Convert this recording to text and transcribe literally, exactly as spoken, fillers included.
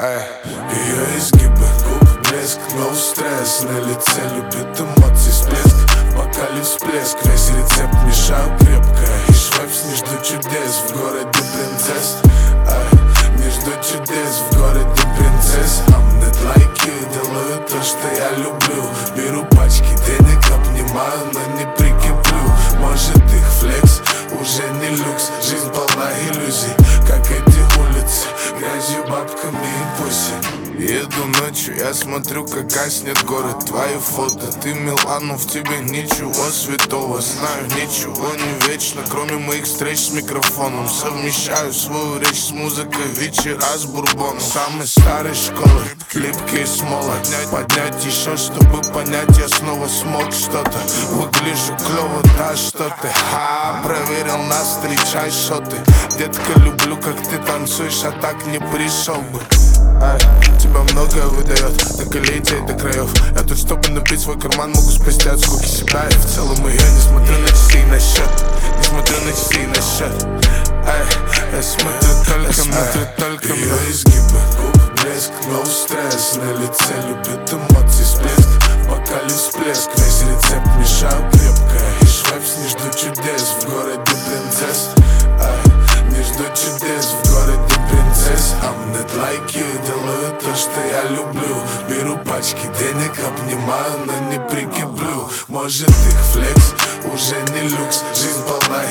Эй. Ее изгибы, губ, блеск, no стресс. На лице любит эмоции, всплеск. В бокале всплеск, весь рецепт мешаю крепко. И швепс, не жду чудес в городе принцесс. Эй. Не жду чудес в городе принцесс. I'm not like you, делаю то, что я люблю. Беру пачки денег, обнимаю, но не прикреплю. Может их флекс, уже не люкс. Жизнь полна иллюзий, как эти улицы, грязью, бабками и пуси. Еду ночью, я смотрю, как гаснет город. Твои фото, ты Милану, в тебе ничего святого. Знаю, ничего не вечно, кроме моих встреч с микрофоном. Совмещаю свою речь с музыкой, вечера с бурбоном. Самой старой школы, липкие смола. Поднять еще, чтобы понять, я снова смог что-то. Выгляжу клево, да что ты. Ха, проверил нас, встречай шоты. Детка, люблю, как ты танцуешь, а так не пришел бы. Ай, тебя многое выдает, так и лететь до краев. Я тут, чтобы набить свой карман, могу спасти от скуки себя. И в целом ее не смотрю на часы и на счет. Не смотрю на часы и на счет. Ай, я смотрю только, смотрю только. Ее изгибы, губ, блеск, no стресс. На лице любит эмоции, всплеск. В бокале всплеск, весь рецепт мешаю крепко. И швепс, не жду чудес в городе принцесс. Ай, не жду чудес в городе принцесс. I'm not like you, делаю то, что я люблю. Беру пачки денег, обнимаю, но не прикреплю. Может их флекс, уже не люкс. Жизнь полна